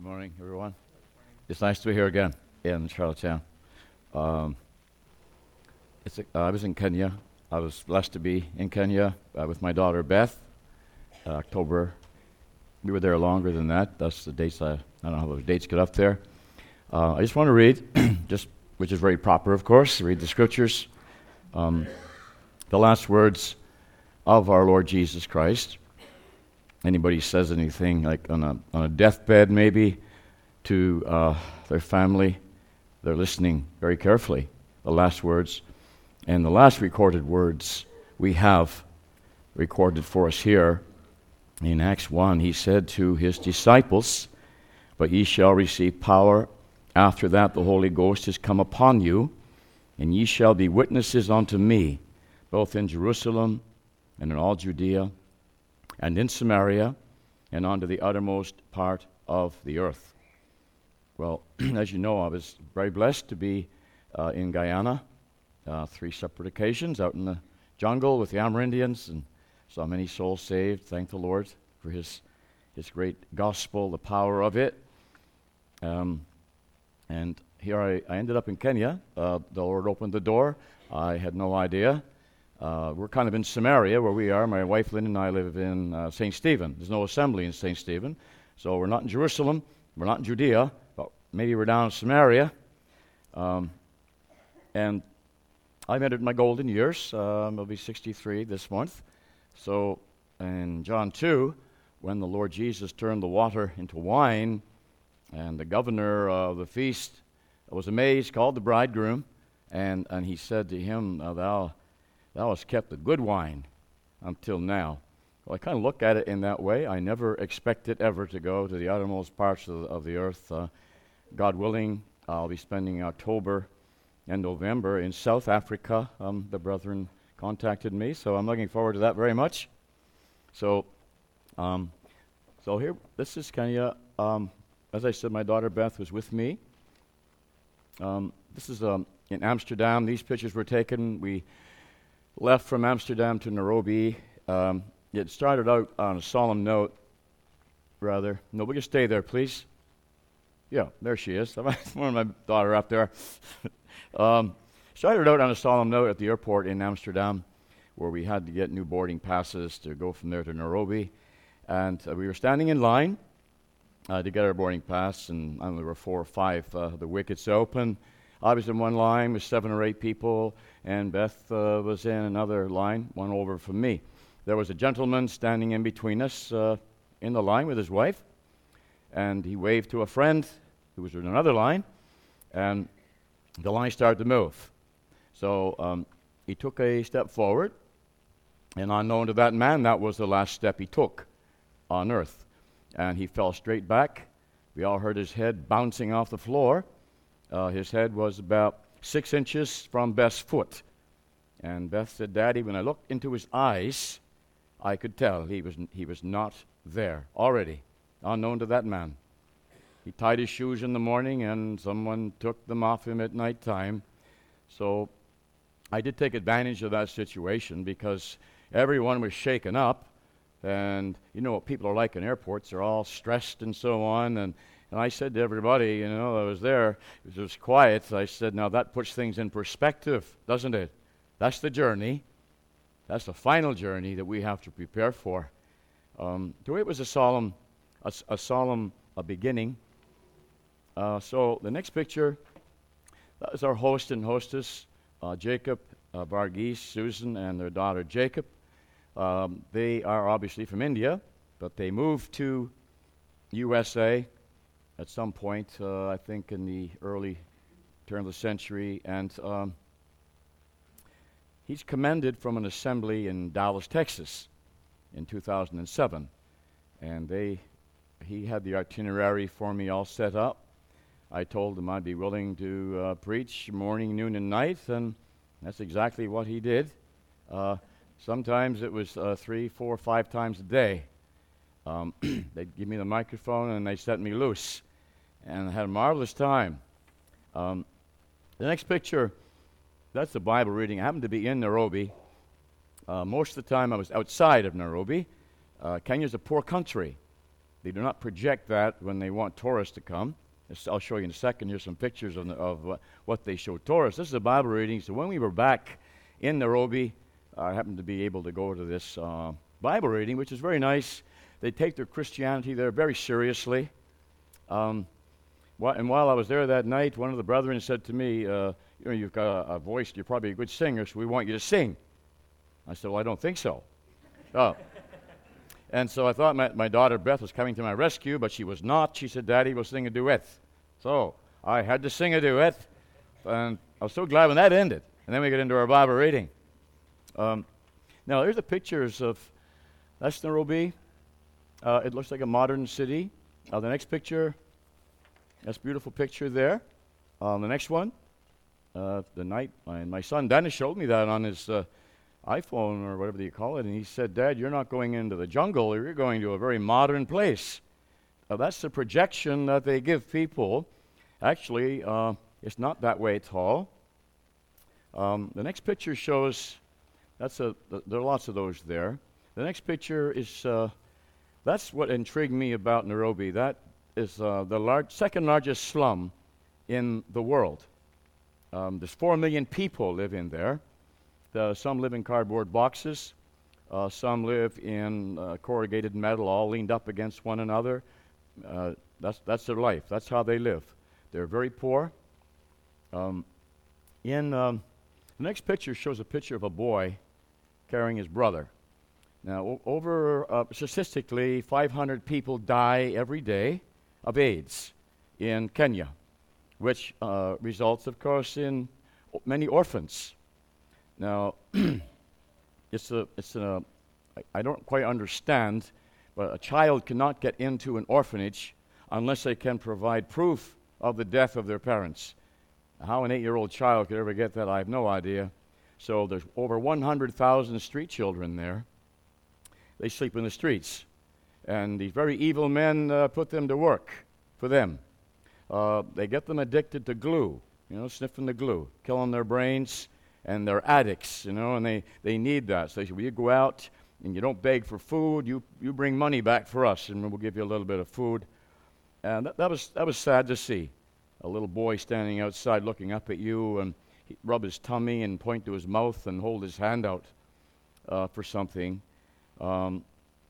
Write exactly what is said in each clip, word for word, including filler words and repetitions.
Good morning, everyone. It's nice to be here again in Charlottetown. Um, it's a, uh, I was in Kenya. I was blessed to be in Kenya uh, with my daughter Beth. Uh, October. We were there longer than that. That's the dates. I, I don't know how those dates get up there. Uh, I just want to read, just which is very proper, of course. Read the scriptures. Um, the last words of our Lord Jesus Christ. Anybody says anything like on a on a deathbed, maybe, to uh, their family, they're listening very carefully. The last words, and the last recorded words we have recorded for us here in Acts one. He said to his disciples, "But ye shall receive power. After that, the Holy Ghost is come upon you, and ye shall be witnesses unto me, both in Jerusalem and in all Judea, and in Samaria, and unto the uttermost part of the earth." Well, as you know, I was very blessed to be uh, in Guyana, uh, three separate occasions, out in the jungle with the Amerindians, and saw many souls saved. Thank the Lord for His His great gospel, the power of it. Um, and here I, I ended up in Kenya. Uh, the Lord opened the door. I had no idea. Uh, we're kind of in Samaria where we are. My wife Lynn and I live in uh, Saint Stephen. There's no assembly in Saint Stephen. So we're not in Jerusalem. We're not in Judea. But maybe we're down in Samaria. Um, and I've entered my golden years. Um, I'll be sixty-three this month. So in John two, when the Lord Jesus turned the water into wine, and the governor of the feast was amazed, called the bridegroom, and, and he said to him, thou Thou hast kept the good wine until now. Well, I kind of look at it in that way. I never expected ever to go to the uttermost parts of the, of the earth. Uh, God willing, I'll be spending October and November in South Africa. Um, the brethren contacted me, so I'm looking forward to that very much. So, um, so here, this is Kenya. Um, as I said, my daughter Beth was with me. Um, this is um, in Amsterdam. These pictures were taken. We left from Amsterdam to Nairobi. Um, it started out on a solemn note, rather. No, will you stay there, please? Yeah, there she is. I wanted my daughter up there. um, started out on a solemn note at the airport in Amsterdam, where we had to get new boarding passes to go from there to Nairobi. And uh, we were standing in line uh, to get our boarding pass, and um, there were four or five. Uh, the wickets open. I was in one line with seven or eight people, and Beth uh, was in another line, one over from me. There was a gentleman standing in between us uh, in the line with his wife, and he waved to a friend who was in another line, and the line started to move. So um, he took a step forward, and unknown to that man, that was the last step he took on earth. And he fell straight back. We all heard his head bouncing off the floor. Uh, his head was about six inches from Beth's foot. And Beth said, "Daddy, when I looked into his eyes, I could tell he was he was not there already, unknown to that man." He tied his shoes in the morning, and someone took them off him at night time. So I did take advantage of that situation because everyone was shaken up. And you know what people are like in airports. They're all stressed and so on. And And I said to everybody, you know, I was there, it was quiet. I said, now that puts things in perspective, doesn't it? That's the journey. That's the final journey that we have to prepare for. Um, so it was a solemn, a, a solemn a beginning. Uh, so the next picture, that is our host and hostess, uh, Jacob, uh, Varghese, Susan, and their daughter Jacob. Um, they are obviously from India, but they moved to U S A at some point, uh, I think in the early turn of the century, and um, he's commended from an assembly in Dallas, Texas, in two thousand seven, and they, he had the itinerary for me all set up. I told him I'd be willing to uh, preach morning, noon, and night, and that's exactly what he did. Uh, sometimes it was uh, three, four, five times a day. Um, they'd give me the microphone and they set me loose. And I had a marvelous time. Um, the next picture, that's the Bible reading. I happened to be in Nairobi. Uh, most of the time I was outside of Nairobi. Uh, Kenya's a poor country. They do not project that when they want tourists to come. It's- I'll show you in a second. Here's some pictures of, the, of uh, what they show tourists. This is a Bible reading. So when we were back in Nairobi, I happened to be able to go to this uh, Bible reading, which is very nice. They take their Christianity there very seriously. Um, wh- and while I was there that night, one of the brethren said to me, uh, you know, you've got a, a voice, you're probably a good singer, so we want you to sing. I said, well, I don't think so. Oh. And so I thought my, my daughter Beth was coming to my rescue, but she was not. She said, Daddy, we'll sing a duet. So I had to sing a duet, and I was so glad when that ended. And then we get into our Bible reading. Um, now, here's the pictures of, that's Nairobi. Uh, it looks like a modern city. Uh, the next picture, that's a beautiful picture there. Uh, the next one, uh, the night, my, my son Dennis showed me that on his uh, iPhone or whatever you call it, and he said, Dad, you're not going into the jungle, you're going to a very modern place. Now, that's the projection that they give people. Actually, uh, it's not that way at all. Um, the next picture shows, that's a, th- there are lots of those there. The next picture is, uh, that's what intrigued me about Nairobi. That is uh, the large, second largest slum in the world. Um, there's four million people live in there. The, some live in cardboard boxes. Uh, some live in uh, corrugated metal, all leaned up against one another. Uh, that's that's their life. That's how they live. They're very poor. Um, in um, the next picture shows a picture of a boy carrying his brother. Now, o- over uh, statistically, five hundred people die every day of AIDS in Kenya, which uh, results, of course, in o- many orphans. Now, it's a, it's a, I, I don't quite understand, but a child cannot get into an orphanage unless they can provide proof of the death of their parents. How an eight-year-old child could ever get that, I have no idea. So there's over one hundred thousand street children there. They sleep in the streets. And these very evil men uh, put them to work for them. Uh, they get them addicted to glue, you know, sniffing the glue, killing their brains. And they're addicts, you know, and they, they need that. So they say, well, you go out and you don't beg for food, you, you bring money back for us, and we'll give you a little bit of food. And that, that was that was sad to see. A little boy standing outside looking up at you, and he'd rub his tummy and point to his mouth and hold his hand out uh, for something. Um,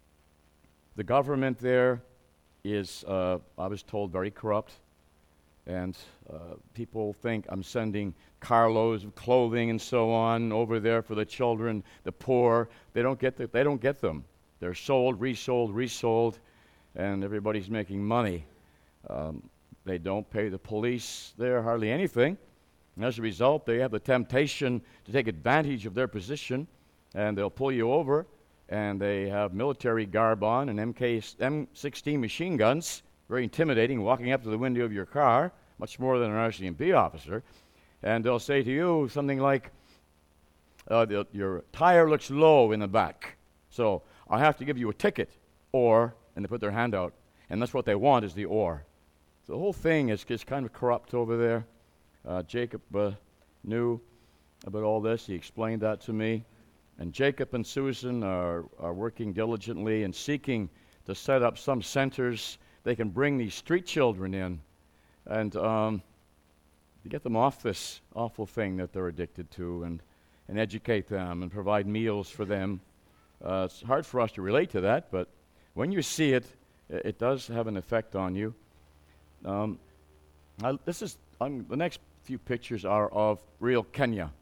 the government there is, uh, I was told, very corrupt. And uh, people think I'm sending carloads of clothing and so on over there for the children, the poor. They don't get the, they don't get them. They're sold, resold, resold, and everybody's making money. Um, they don't pay the police there hardly anything. And as a result, they have the temptation to take advantage of their position, and they'll pull you over, and they have military garb on and M K, M sixteen machine guns. Very intimidating, walking up to the window of your car, much more than an R C M P officer, and they'll say to you something like, uh, the, your tire looks low in the back, so I have to give you a ticket, or, and they put their hand out, and that's what they want is the or. So the whole thing is, is kind of corrupt over there. Uh, Jacob uh, knew about all this. He explained that to me, and Jacob and Susan are, are working diligently and seeking to set up some centers. They can bring these street children in and um, to get them off this awful thing that they're addicted to, and, and educate them and provide meals for them. Uh, it's hard for us to relate to that, but when you see it, it, it does have an effect on you. Um, I, this is um, the next few pictures are of real Kenya.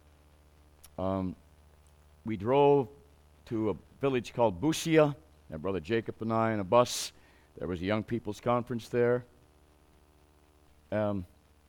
Um, we drove to a village called Busia, my brother Jacob and I, in a bus. There was a young people's conference there. Um,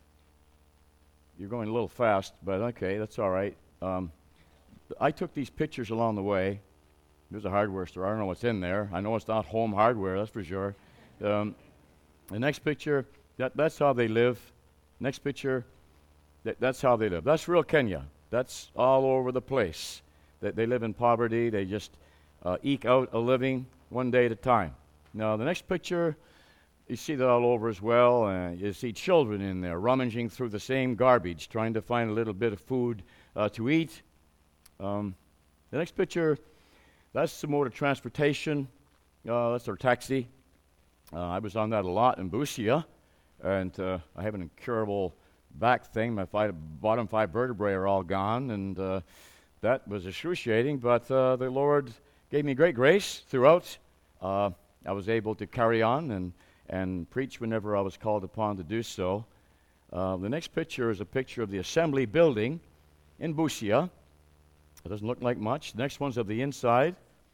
you're going a little fast, but okay, that's all right. Um, I took these pictures along the way. There's a hardware store. I don't know what's in there. I know it's not home hardware, that's for sure. Um, the next picture, that, that's how they live. Next picture, that, that's how they live. That's real Kenya. That's all over the place. They, they live in poverty. They just uh, eke out a living one day at a time. Now, the next picture, you see that all over as well. Uh, you see children in there rummaging through the same garbage, trying to find a little bit of food uh, to eat. Um, the next picture, that's the mode of transportation. Uh, that's our taxi. Uh, I was on that a lot in Busia, and uh, I have an incurable back thing. My five, bottom five vertebrae are all gone, and uh, that was excruciating, but uh, the Lord gave me great grace throughout. Uh, I was able to carry on and, and preach whenever I was called upon to do so. Uh, the next picture is a picture of the assembly building in Busia. It doesn't look like much. The next one's of the inside.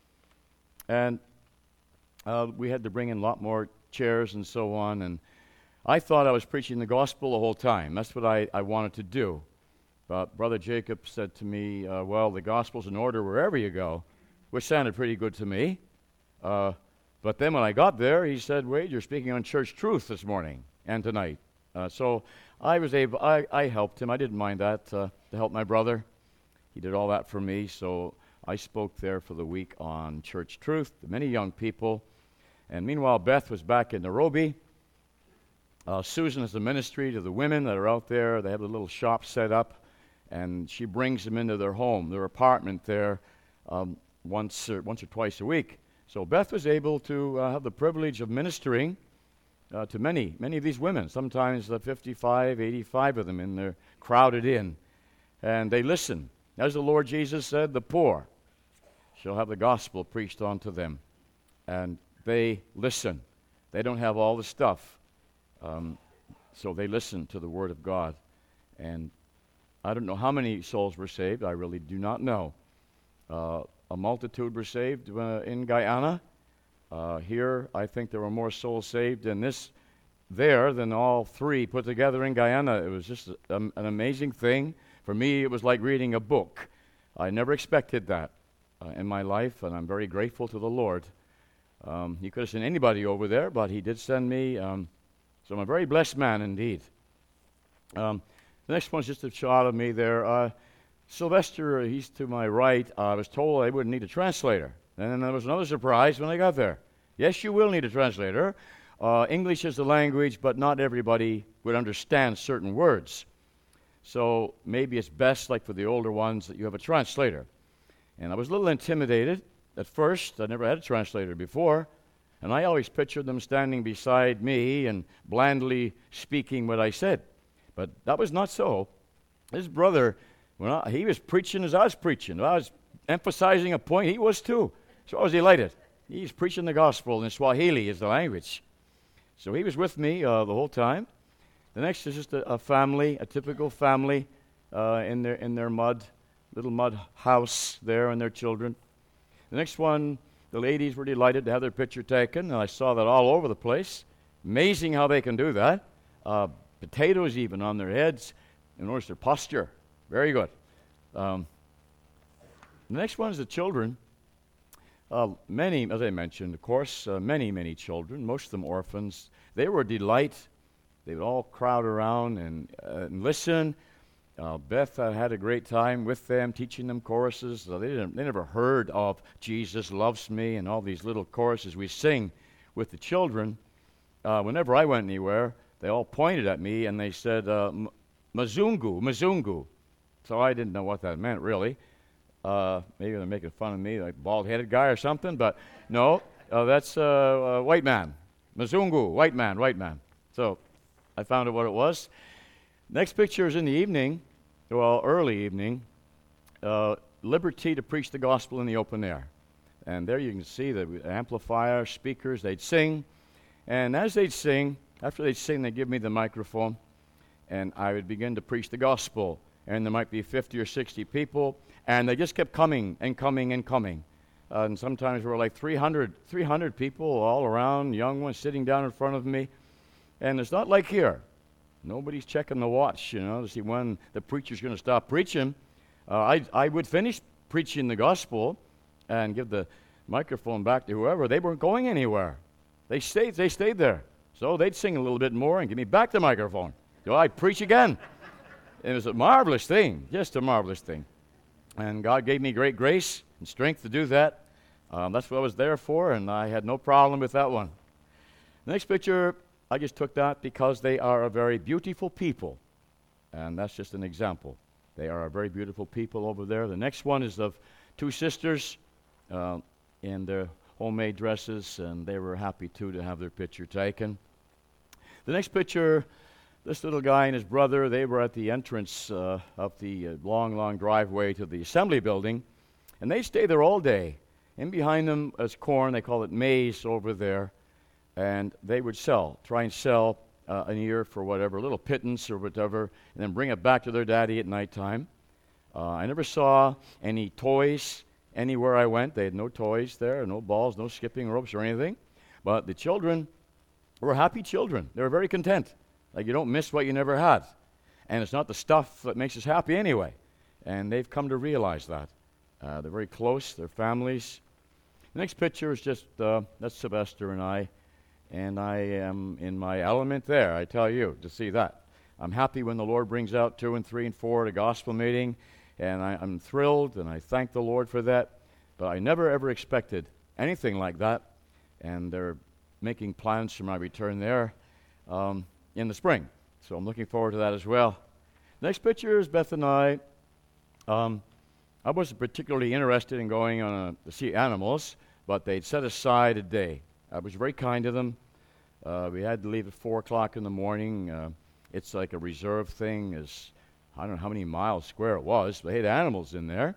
And uh, we had to bring in a lot more chairs and so on. And I thought I was preaching the gospel the whole time. That's what I, I wanted to do. But Brother Jacob said to me, uh, well, the gospel's in order wherever you go, which sounded pretty good to me. Uh, but then when I got there, he said, Wade, you're speaking on church truth this morning and tonight. Uh, so I was able, I, I helped him. I didn't mind that, uh, to help my brother. He did all that for me. So I spoke there for the week on church truth to many young people. And meanwhile, Beth was back in Nairobi. Uh, Susan is the ministry to the women that are out there. They have a little shop set up, and she brings them into their home, their apartment there, um, once, or, once or twice a week. So Beth was able to uh, have the privilege of ministering uh, to many, many of these women, sometimes uh, fifty-five, eighty-five of them, and they're crowded in. And they listen. As the Lord Jesus said, the poor shall have the gospel preached unto them. And they listen. They don't have all the stuff. Um, so they listen to the Word of God. And I don't know how many souls were saved. I really do not know. Uh, a multitude were saved uh, in Guyana. Uh, here, I think there were more souls saved in this there than all three put together in Guyana. It was just a, um, an amazing thing. For me, it was like reading a book. I never expected that uh, in my life, and I'm very grateful to the Lord. Um, he could have sent anybody over there, but he did send me. Um, so I'm a very blessed man indeed. Um, the next one's just a shot of me there. Uh, Sylvester, he's to my right. Uh, I was told I wouldn't need a translator. And then there was another surprise when I got there. Yes, you will need a translator. Uh, English is the language, but not everybody would understand certain words. So maybe it's best, like for the older ones, that you have a translator. And I was a little intimidated at first. I never had a translator before. And I always pictured them standing beside me and blandly speaking what I said. But that was not so. His brother, when I, he was preaching as I was preaching. I was emphasizing a point. He was too. So I was delighted. He's preaching the gospel, and Swahili is the language. So he was with me uh, the whole time. The next is just a, a family, a typical family uh, in their in their mud, little mud house there and their children. The next one, the ladies were delighted to have their picture taken, and I saw that all over the place. Amazing how they can do that. Uh, potatoes even on their heads. And notice their posture. Very good. Um, the next one is the children. Uh, many, as I mentioned, of course, uh, many, many children, most of them orphans. They were a delight. They would all crowd around and, uh, and listen. Uh, Beth uh, had a great time with them, teaching them choruses. Uh, they, didn't, they never heard of Jesus Loves Me and all these little choruses we sing with the children. Uh, whenever I went anywhere, they all pointed at me and they said, uh, Mazungu, Mazungu. So I didn't know what that meant, really. Uh, maybe they're making fun of me, like bald-headed guy or something, but no, uh, that's uh, uh, white man. Mazungu, white man, white man. So I found out what it was. Next picture is in the evening, well, early evening, uh, liberty to preach the gospel in the open air. And there you can see the amplifier, speakers, they'd sing. And as they'd sing, after they'd sing, they'd give me the microphone, and I would begin to preach the gospel. And there might be fifty or sixty people, and they just kept coming and coming and coming. Uh, and sometimes there were like three hundred, three hundred people all around, young ones sitting down in front of me. And it's not like here. Nobody's checking the watch, you know, to see when the preacher's going to stop preaching. Uh, I, I would finish preaching the gospel and give the microphone back to whoever. They weren't going anywhere. They stayed, they stayed there. So they'd sing a little bit more and give me back the microphone. So I'd preach again. It was a marvelous thing, just a marvelous thing. And God gave me great grace and strength to do that. Um, that's what I was there for, and I had no problem with that one. The next picture, I just took that because they are a very beautiful people. And that's just an example. They are a very beautiful people over there. The next one is of two sisters uh, in their homemade dresses, and they were happy, too, to have their picture taken. The next picture, this little guy and his brother, they were at the entrance uh, of the uh, long, long driveway to the assembly building, and they stayed there all day. And behind them is corn, they call it maize over there, and they would sell, try and sell uh, an ear for whatever, a little pittance or whatever, and then bring it back to their daddy at nighttime. Uh, I never saw any toys anywhere I went. They had no toys there, no balls, no skipping ropes or anything. But the children were happy children. They were very content. Like, you don't miss what you never had. And it's not the stuff that makes us happy anyway. And they've come to realize that. Uh, they're very close, their families. The next picture is just, uh, that's Sylvester and I. And I am in my element there, I tell you, to see that. I'm happy when the Lord brings out two and three and four at a gospel meeting. And I, I'm thrilled, and I thank the Lord for that. But I never, ever expected anything like that. And they're making plans for my return there um, in the spring. So I'm looking forward to that as well. Next picture is Beth and I. Um, I wasn't particularly interested in going on a, to see animals, but they'd set aside a day. I was very kind to them. Uh, we had to leave at four o'clock in the morning. Uh, it's like a reserve thing. It's, I don't know how many miles square it was, but they had animals in there.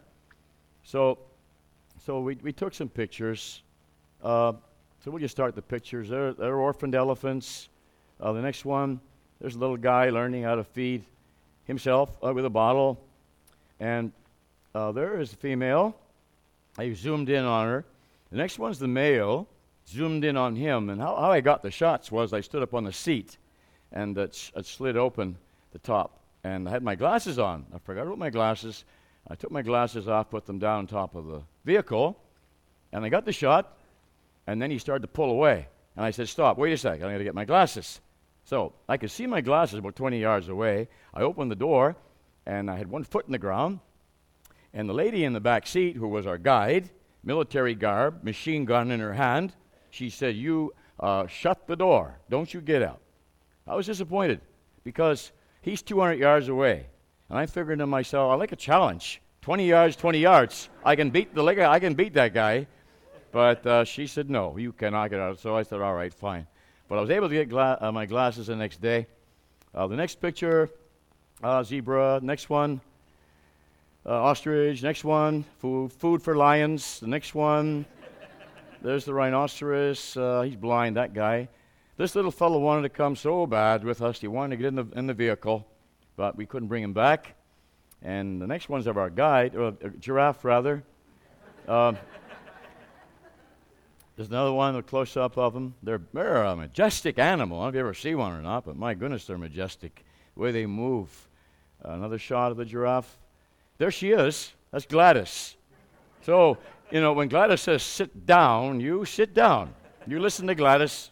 So so we, we took some pictures. Uh, so we'll just start the pictures. They're, they're orphaned elephants. Uh, the next one, there's a little guy learning how to feed himself uh, with a bottle. And uh, there is a female. I zoomed in on her. The next one's the male. Zoomed in on him. And how, how I got the shots was I stood up on the seat, and it, sh- it slid open the top. And I had my glasses on. I forgot about my glasses. I took my glasses off, put them down on top of the vehicle, and I got the shot, and then he started to pull away. And I said, stop, wait a second, I'm going to get my glasses. So I could see my glasses about twenty yards away. I opened the door, and I had one foot in the ground, and the lady in the back seat, who was our guide, military garb, machine gun in her hand, she said, you uh, shut the door. Don't you get out. I was disappointed, because he's two hundred yards away. And I figured to myself, I like a challenge. twenty yards, twenty yards. I can beat the I can beat that guy. But uh, she said, no, you cannot get out. So I said, all right, fine. But I was able to get gla- uh, my glasses the next day. Uh, the next picture, uh, zebra. Next one, uh, ostrich. Next one, food, food for lions. The next one, there's the rhinoceros. Uh, he's blind, that guy. This little fellow wanted to come so bad with us. He wanted to get in the in the vehicle, but we couldn't bring him back. And the next one's of our guide, or uh, giraffe rather. Uh, there's another one, a close-up of them. They're, they're a majestic animal. I don't know if you ever see one or not, but my goodness, they're majestic. The way they move. Uh, another shot of the giraffe. There she is. That's Gladys. So, you know, when Gladys says sit down, you sit down. You listen to Gladys.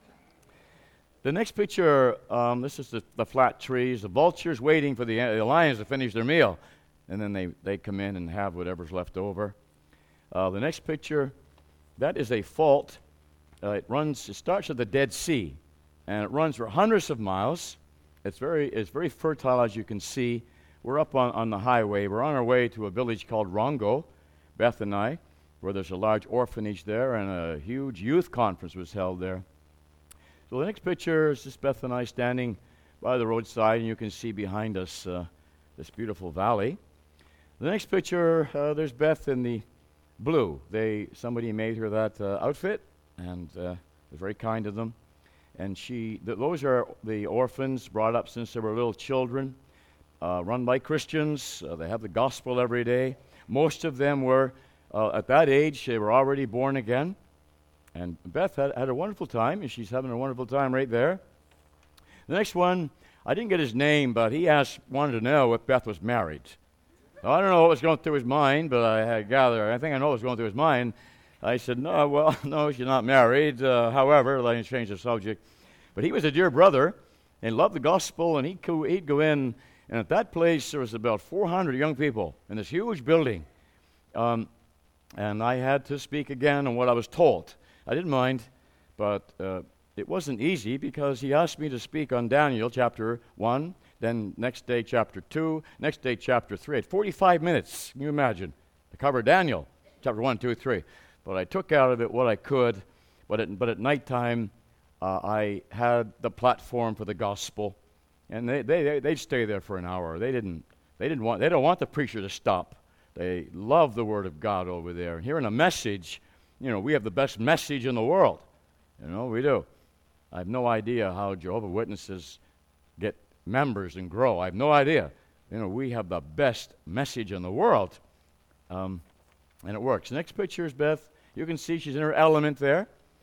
The next picture, um, this is the, the flat trees. The vultures waiting for the, the lions to finish their meal. And then they, they come in and have whatever's left over. Uh, the next picture, that is a fault. Uh, it runs, it starts at the Dead Sea. And it runs for hundreds of miles. It's very, it's very fertile, as you can see. We're up on, on the highway. We're on our way to a village called Rongo, Beth and I, where there's a large orphanage there, and a huge youth conference was held there. So the next picture is just Beth and I standing by the roadside, and you can see behind us uh, this beautiful valley. The next picture, uh, there's Beth in the blue. They somebody made her that uh, outfit, and uh, was very kind to them. And she, th- those are the orphans brought up since they were little children, uh, run by Christians. Uh, they have the gospel every day. Most of them were uh, at that age; they were already born again. And Beth had, had a wonderful time, and she's having a wonderful time right there. The next one, I didn't get his name, but he asked, wanted to know if Beth was married. Now, I don't know what was going through his mind, but I had gathered, I think I know what was going through his mind. I said, no, well, no, she's not married. Uh, however, let me change the subject. But he was a dear brother and loved the gospel, and he'd go, he'd go in, and at that place there was about four hundred young people in this huge building. Um, and I had to speak again on what I was told. I didn't mind, but uh, it wasn't easy because he asked me to speak on Daniel chapter one, then next day chapter two, next day chapter three. At forty-five minutes, can you imagine, to cover Daniel chapter one, two, three. but I took out of it what I could. But at, but at nighttime, uh, I had the platform for the gospel, and they, they, they, they'd stay there for an hour. They didn't, they didn't want, they don't want the preacher to stop. They love the Word of God over there. And hearing a message, you know, we have the best message in the world. You know, we do. I have no idea how Jehovah's Witnesses get members and grow. I have no idea. You know, we have the best message in the world, um, and it works. The next picture is Beth. You can see she's in her element there.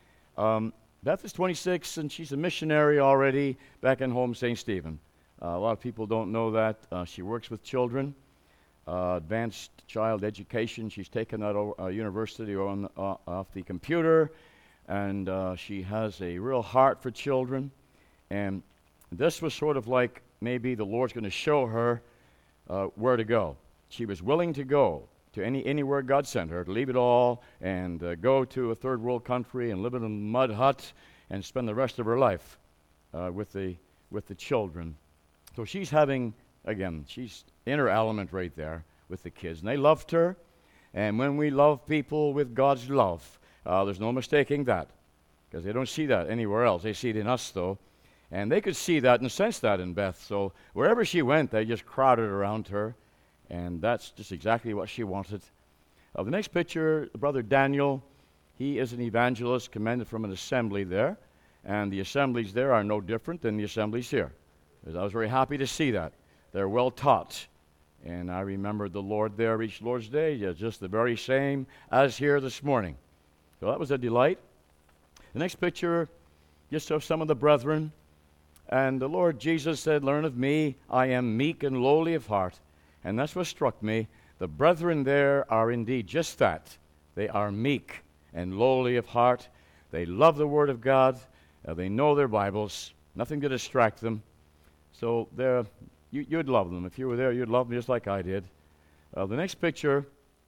Um, Beth is twenty-six, and she's a missionary already back in home, Saint Stephen. Uh, a lot of people don't know that. Uh, she works with children, uh, advanced child education. She's taken that over, uh, university on the, uh, off the computer, and uh, she has a real heart for children. And this was sort of like maybe the Lord's going to show her uh, where to go. She was willing to go to any anywhere God sent her, to leave it all and uh, go to a third world country and live in a mud hut and spend the rest of her life uh, with the with the children. So she's having, again, she's in her element right there with the kids. And they loved her. And when we love people with God's love, uh, there's no mistaking that, because they don't see that anywhere else. They see it in us, though. And they could see that and sense that in Beth. So wherever she went, they just crowded around her. And that's just exactly what she wanted. Uh, the next picture, Brother Daniel, he is an evangelist commended from an assembly there. And the assemblies there are no different than the assemblies here. I was very happy to see that. They're well taught. And I remembered the Lord there each Lord's Day, yeah, just the very same as here this morning. So that was a delight. The next picture, just of some of the brethren. And the Lord Jesus said, "Learn of me, I am meek and lowly of heart." And that's what struck me. The brethren there are indeed just that. They are meek and lowly of heart. They love the Word of God. Uh, they know their Bibles. Nothing to distract them. So they're, you, you'd love them. If you were there, you'd love them just like I did. Uh, the next picture,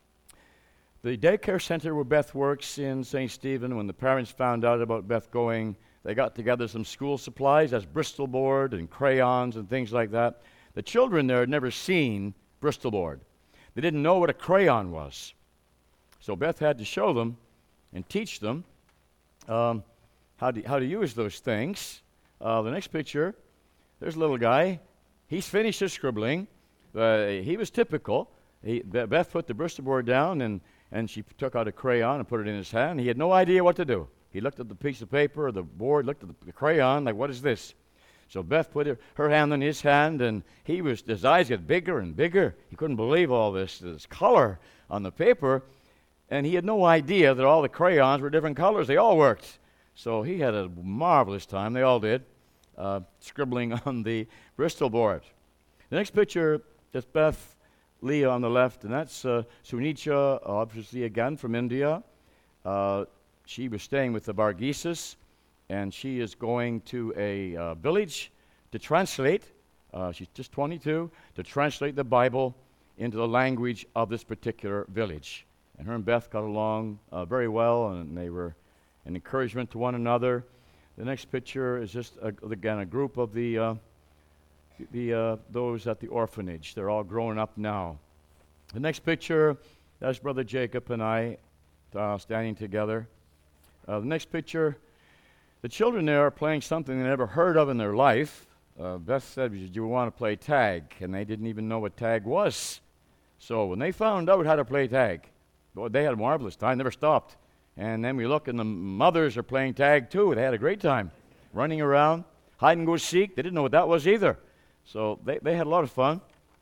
the daycare center where Beth works in Saint Stephen, when the parents found out about Beth going, they got together some school supplies. That's Bristol board and crayons and things like that. The children there had never seen Bristol board. They didn't know what a crayon was. So Beth had to show them and teach them um, how, to, how to use those things. Uh, the next picture, there's a little guy. He's finished his scribbling. Uh, he was typical. He, Beth put the Bristol board down, and, and she took out a crayon and put it in his hand. He had no idea what to do. He looked at the piece of paper or the board, looked at the, the crayon, like, what is this? So Beth put her, her hand in his hand, and he was, his eyes got bigger and bigger. He couldn't believe all this, this color on the paper, and he had no idea that all the crayons were different colors. They all worked. So he had a marvelous time. They all did, uh, scribbling on the Bristol board. The next picture, that's Beth Leah on the left, and that's uh, Sunicha, obviously again from India. Uh, she was staying with the Bargises, and she is going to a uh, village to translate. Uh, she's just twenty-two, to translate the Bible into the language of this particular village. And her and Beth got along uh, very well, and they were an encouragement to one another. The next picture is just, a, again, a group of the uh, the uh, those at the orphanage. They're all grown up now. The next picture, that's Brother Jacob and I uh, standing together. Uh, the next picture, the children there are playing something they never heard of in their life. Uh, Beth said, "Do you want to play tag?" And they didn't even know what tag was. So when they found out how to play tag, boy, they had a marvelous time, never stopped. And then we look, and the mothers are playing tag too. They had a great time, running around, hide and go seek. They didn't know what that was either. So they, they had a lot of fun.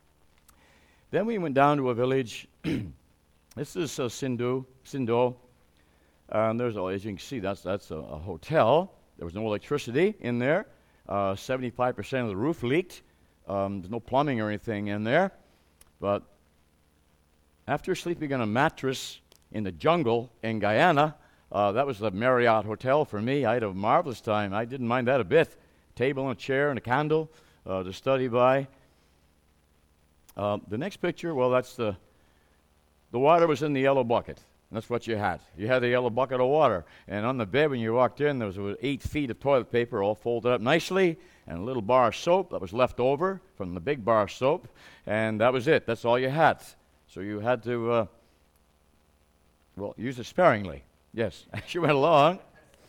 Then we went down to a village. This is uh, Sindhu, Sindhu. And there's, as you can see, that's that's a, a hotel. There was no electricity in there. Uh, seventy-five percent of the roof leaked. Um, there's no plumbing or anything in there. But after sleeping on a mattress in the jungle in Guyana, uh, that was the Marriott Hotel for me. I had a marvelous time. I didn't mind that a bit. Table and a chair and a candle uh, to study by. Uh, the next picture, well, that's the the water was in the yellow bucket. That's what you had. You had a yellow bucket of water. And on the bed when you walked in, there was about eight feet of toilet paper all folded up nicely, and a little bar of soap that was left over from the big bar of soap. And that was it. That's all you had. So you had to uh, Well, use it sparingly. Yes, as she went along.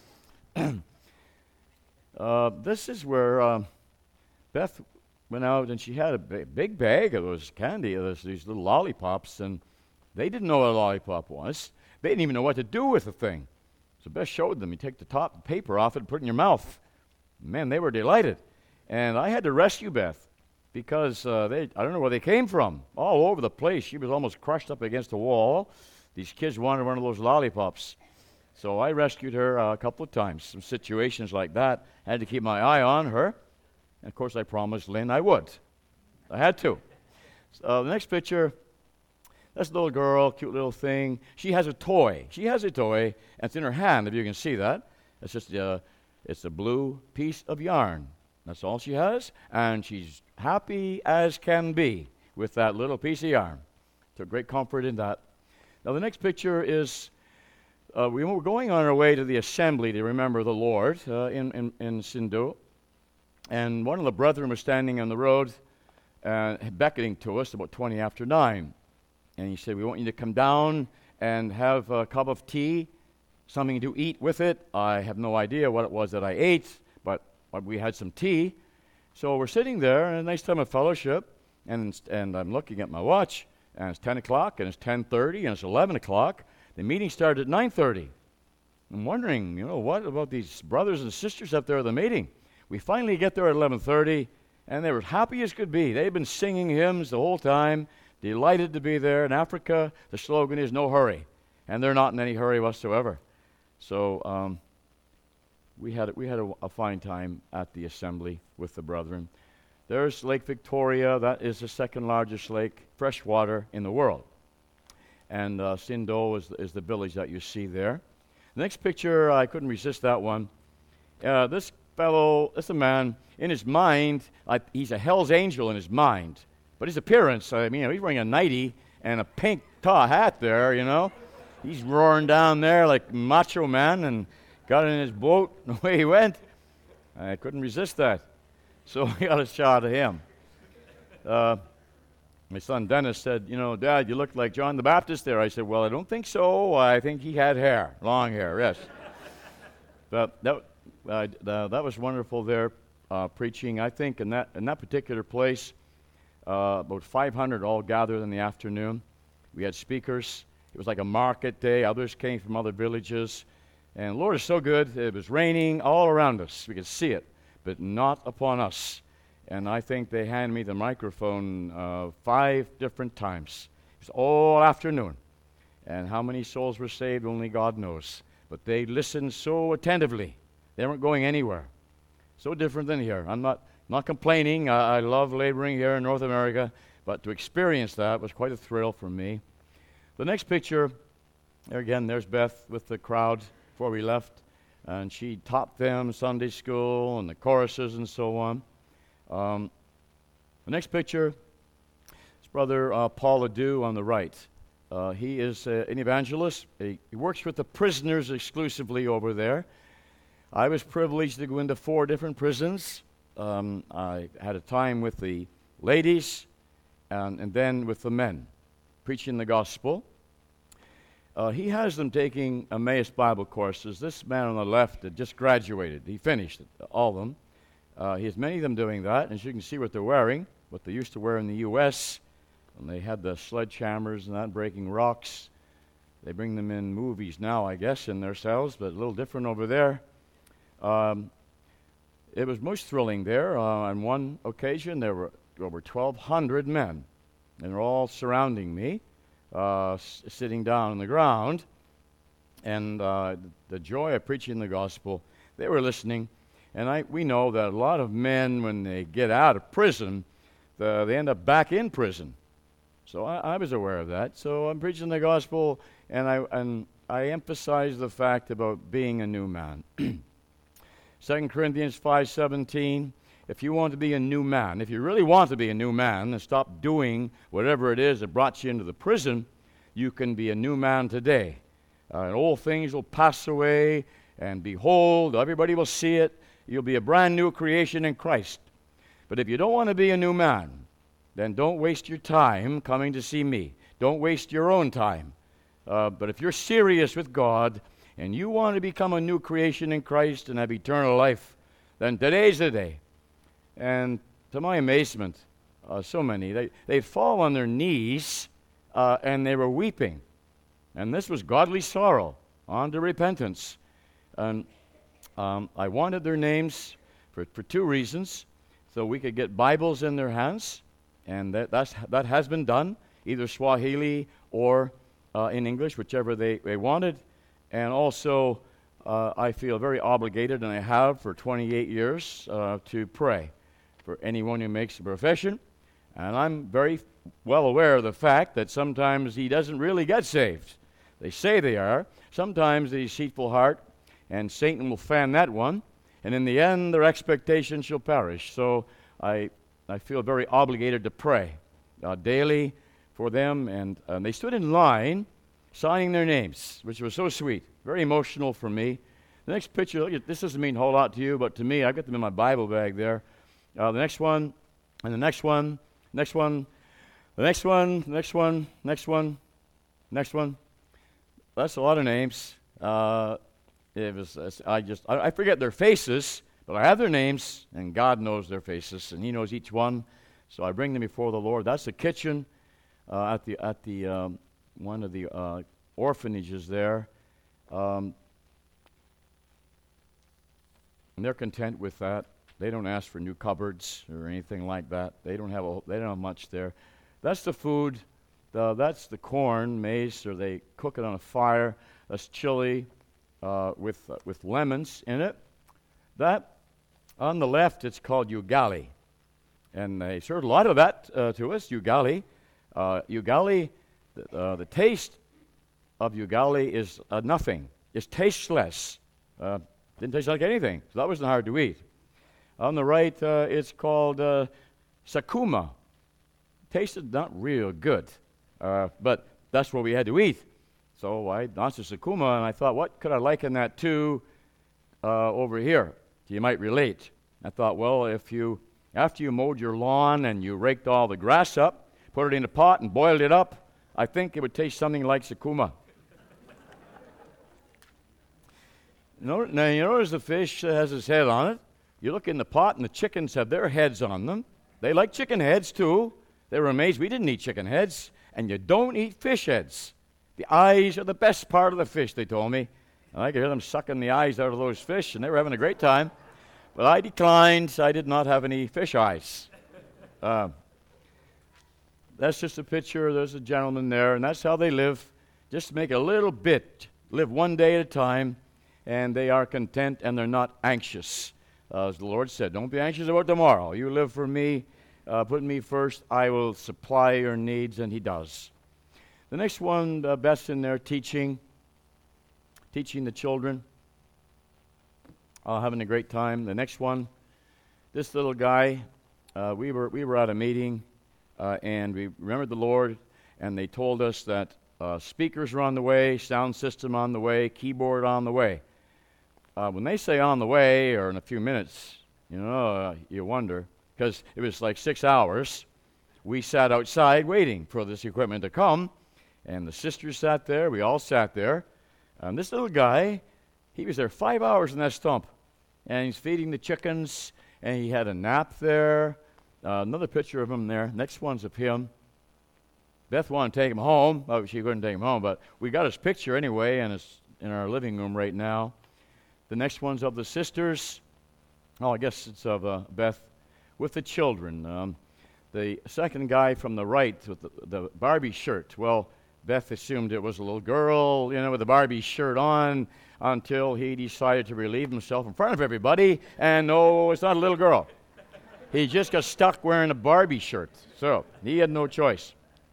uh, this is where uh, Beth went out, and she had a b- big bag of those candy, of those, these little lollipops, and they didn't know what a lollipop was. They didn't even know what to do with the thing. So Beth showed them. You take the top paper off it and put it in your mouth. Man, they were delighted. And I had to rescue Beth because uh, they I don't know where they came from. All over the place. She was almost crushed up against the wall. These kids wanted one of those lollipops. So I rescued her uh, a couple of times. Some situations like that. I had to keep my eye on her. And, of course, I promised Lynn I would. I had to. Uh, the next picture, that's a little girl, cute little thing. She has a toy. She has a toy, and it's in her hand, if you can see that. It's just uh, it's a blue piece of yarn. That's all she has, and she's happy as can be with that little piece of yarn. Took great comfort in that. Now, the next picture is uh, we were going on our way to the assembly to remember the Lord uh, in, in, in Sindu. And one of the brethren was standing on the road uh, beckoning to us about twenty after nine. And he said, we want you to come down and have a cup of tea, something to eat with it. I have no idea what it was that I ate, but, but we had some tea. So we're sitting there, and a nice time of fellowship, and, and I'm looking at my watch, and it's ten o'clock, and it's ten thirty, and it's eleven o'clock. The meeting started at nine thirty. I'm wondering, you know, what about these brothers and sisters up there at the meeting? We finally get there at eleven thirty, and they were happy as could be. They've been singing hymns the whole time, delighted to be there. In Africa, the slogan is no hurry, and they're not in any hurry whatsoever. So um, we had we had a, a fine time at the assembly with the brethren. There's Lake Victoria. That is the second largest lake, freshwater in the world. And uh, Sindo is, is the village that you see there. The next picture, I couldn't resist that one. Uh, this fellow, this a man, in his mind, like he's a Hell's Angel in his mind. But his appearance, I mean, you know, he's wearing a nightie and a pink taw hat there, you know. He's roaring down there like Macho Man and got in his boat, and away he went. I couldn't resist that. So I got a shot of him. Uh, my son Dennis said, you know, Dad, you look like John the Baptist there. I said, well, I don't think so. I think he had hair, long hair, yes. But that, uh, uh, that was wonderful there, uh, preaching. I think in that in that particular place, uh, about five hundred all gathered in the afternoon. We had speakers. It was like a market day. Others came from other villages. And the Lord is so good. It was raining all around us. We could see it, but not upon us. And I think they handed me the microphone uh, five different times. It was all afternoon. And how many souls were saved, only God knows. But they listened so attentively. They weren't going anywhere. So different than here. I'm not, not complaining. I, I love laboring here in North America. But to experience that was quite a thrill for me. The next picture, there again, there's Beth with the crowd before we left. And she taught them Sunday school and the choruses and so on. Um, the next picture is Brother uh, Paul Adu on the right. Uh, he is uh, an evangelist. He, he works with the prisoners exclusively over there. I was privileged to go into four different prisons. Um, I had a time with the ladies and, and then with the men, preaching the gospel. Uh, he has them taking Emmaus Bible courses. This man on the left had just graduated. He finished it, all of them. Uh, he has many of them doing that. As you can see what they're wearing, what they used to wear in the U S, and they had the sledgehammers and that, breaking rocks. They bring them in movies now, I guess, in their cells, but a little different over there. Um, it was most thrilling there. Uh, on one occasion, there were over twelve hundred men, and they're all surrounding me, uh, s- sitting down on the ground. And uh, the joy of preaching the gospel, they were listening. And I, we know that a lot of men, when they get out of prison, the, they end up back in prison. So I, I was aware of that. So I'm preaching the gospel, and I and I emphasize the fact about being a new man. Second Corinthians five seventeen, if you want to be a new man, if you really want to be a new man and stop doing whatever it is that brought you into the prison, you can be a new man today. Uh, and old things will pass away, and behold, everybody will see it. You'll be a brand new creation in Christ. But if you don't want to be a new man, then don't waste your time coming to see me. Don't waste your own time. Uh, but if you're serious with God and you want to become a new creation in Christ and have eternal life, then today's the day. And to my amazement, uh, so many, they, they'd fall on their knees uh, and they were weeping. And this was godly sorrow, on to repentance. And um, I wanted their names for, for two reasons. So we could get Bibles in their hands, and that, that's, that has been done, either Swahili or uh, in English, whichever they, they wanted. And also, uh, I feel very obligated, and I have for twenty-eight years, uh, to pray for anyone who makes a profession. And I'm very well aware of the fact that sometimes he doesn't really get saved. They say they are. Sometimes the deceitful heart, and Satan will fan that one, and in the end, their expectation shall perish. So I I feel very obligated to pray uh, daily for them, and uh, they stood in line signing their names, which was so sweet, very emotional for me. The next picture, look at, this doesn't mean a whole lot to you, but to me, I've got them in my Bible bag there. Uh, the next one, and the next one, next one, the next one, next one, next one, next one. That's a lot of names. Uh, it was, I just, I, I forget their faces, but I have their names, and God knows their faces, and He knows each one. So I bring them before the Lord. That's the kitchen uh, at the at the um, one of the uh, orphanages there, um, and they're content with that. They don't ask for new cupboards or anything like that. They don't have a, they don't have much there. That's the food. The, that's the corn, maize, or they cook it on a fire. That's chili uh, with uh, with lemons in it. That on the left, it's called ugali, and they served a lot of that uh, to us. Ugali, uh, ugali. The, uh, the taste of ugali is uh, nothing. It's tasteless. Uh, didn't taste like anything. So that wasn't hard to eat. On the right, uh, it's called uh, sakuma. Tasted not real good, uh, but that's what we had to eat. So I danced sakuma, and I thought, what could I liken that to uh, over here? You might relate. I thought, well, if you, after you mowed your lawn and you raked all the grass up, put it in a pot and boiled it up, I think it would taste something like sakuma. Now, you notice the fish has his head on it. You look in the pot, and the chickens have their heads on them. They like chicken heads, too. They were amazed we didn't eat chicken heads, and you don't eat fish heads. The eyes are the best part of the fish, they told me. And I could hear them sucking the eyes out of those fish, and they were having a great time. But I declined. I did not have any fish eyes. Uh, that's just a picture. There's a gentleman there, and that's how they live. Just make a little bit. Live one day at a time, and they are content, and they're not anxious. Uh, as the Lord said, don't be anxious about tomorrow. You live for me. Uh, put me first. I will supply your needs, and He does. The next one, uh, Beth's in there teaching. Teaching the children, uh, having a great time. The next one, this little guy, uh, we were we were at a meeting, uh, and we remembered the Lord, and they told us that uh, speakers are on the way, sound system on the way, keyboard on the way. Uh, when they say on the way, or in a few minutes, you know, uh, you wonder, because it was like six hours. We sat outside waiting for this equipment to come, and the sisters sat there. We all sat there. And this little guy, he was there five hours in that stump, and he's feeding the chickens, and he had a nap there. Uh, another picture of him there. Next one's of him. Beth wanted to take him home. Oh, she couldn't take him home, but we got his picture anyway, and it's in our living room right now. The next one's of the sisters. Oh, I guess it's of uh, Beth with the children. Um, the second guy from the right with the, the Barbie shirt. Well, Beth assumed it was a little girl, you know, with a Barbie shirt on, until he decided to relieve himself in front of everybody, and no, it's not a little girl. He just got stuck wearing a Barbie shirt, so he had no choice.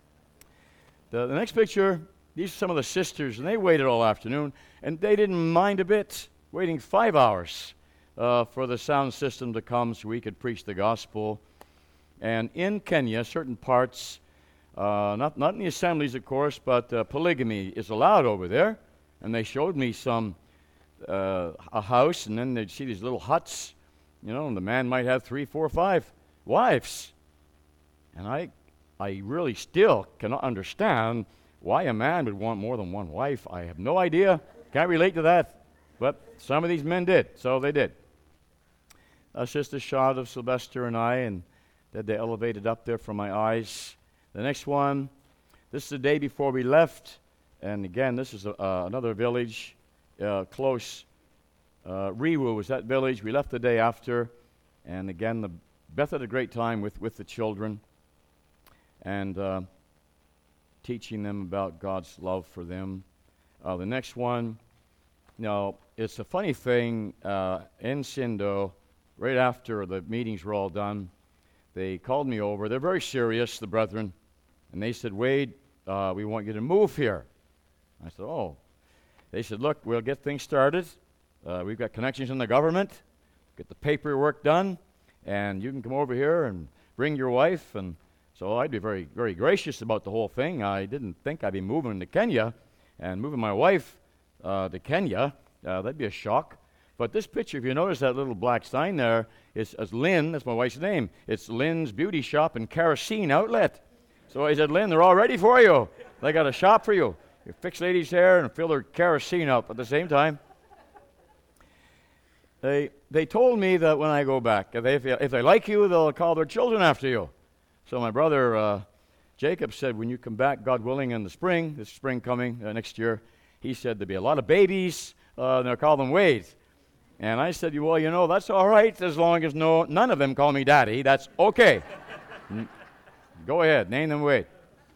The, the next picture, these are some of the sisters, and they waited all afternoon, and they didn't mind a bit, waiting five hours uh, for the sound system to come so we could preach the gospel. And in Kenya, certain parts, Uh, not not in the assemblies, of course, but uh, polygamy is allowed over there. And they showed me some, uh, a house, and then they'd see these little huts, you know, and the man might have three, four, five wives. And I, I really still cannot understand Why a man would want more than one wife, I have no idea. Can't relate to that. But some of these men did, so they did. That's just a shot of Sylvester and I, and that they elevated up there from my eyes. The next one, this is the day before we left. And again, this is a, uh, another village uh, close. Uh, Rewu was that village. We left the day after. And again, the Beth had a great time with, with the children and uh, teaching them about God's love for them. Uh, the next one, now, it's a funny thing. Uh, in Sindo, right after the meetings were all done, they called me over. They're very serious, the brethren. And they said, Wade, uh, we want you to move here. I said, oh. They said, look, we'll get things started. Uh, we've got connections in the government. Get the paperwork done. And you can come over here and bring your wife. And so I'd be very, very gracious about the whole thing. I didn't think I'd be moving to Kenya and moving my wife uh, to Kenya. Uh, that'd be a shock. But this picture, if you notice that little black sign there, is, is Lynn. That's my wife's name. It's Lynn's Beauty Shop and Kerosene Outlet. So I said, Lynn, they're all ready for you. They got a shop for you. You fix ladies' hair and fill their kerosene up at the same time. They they told me that when I go back, if they, if they like you, they'll call their children after you. So my brother uh, Jacob said, when you come back, God willing, in the spring, this spring coming uh, next year, he said there'll be a lot of babies, uh, and they'll call them Wade. And I said, well, you know, that's all right as long as no none of them call me Daddy. That's okay. N- go ahead, name them Wade.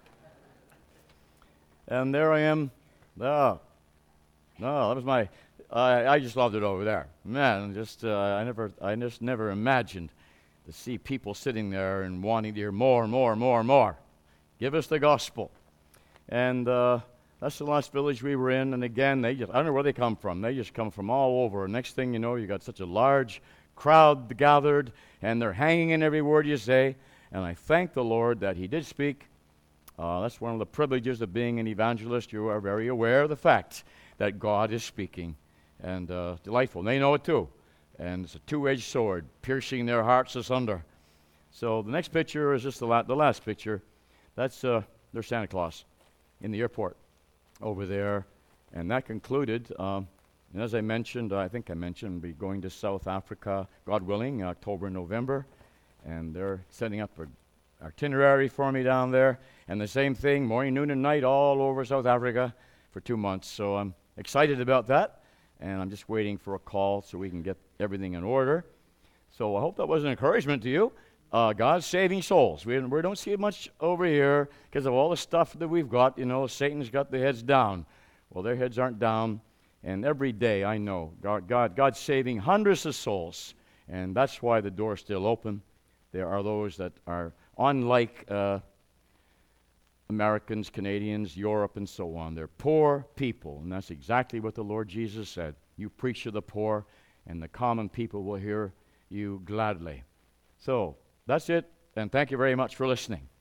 And there I am. Oh, no, that was my... I, I just loved it over there, man. Just uh, I never, I just never imagined to see people sitting there and wanting to hear more and more and more and more. Give us the gospel, and uh, that's the last village we were in. And again, they just—I don't know where they come from. They just come from all over. And next thing you know, you got such a large crowd gathered, and they're hanging in every word you say. And I thank the Lord that He did speak. Uh, that's one of the privileges of being an evangelist. You are very aware of the fact that God is speaking. And uh, delightful. And they know it too. And it's a two-edged sword, piercing their hearts asunder. So the next picture is just the, la- the last picture. That's uh, their Santa Claus in the airport over there. And that concluded. Um, and as I mentioned, I think I mentioned, we'll be going to South Africa, God willing, October, November. And they're setting up an itinerary for me down there. And the same thing, morning, noon, and night, all over South Africa for two months. So I'm excited about that. And I'm just waiting for a call so we can get everything in order. So I hope that was an encouragement to you. Uh, God's saving souls. We, we don't see much over here because of all the stuff that we've got. You know, Satan's got the heads down. Well, their heads aren't down. And every day, I know, God, God, God's saving hundreds of souls. And that's why the door's still open. There are those that are unlike uh, Americans, Canadians, Europe, and so on. They're poor people, and that's exactly what the Lord Jesus said. You preach to the poor, and the common people will hear you gladly. So, that's it, and thank you very much for listening.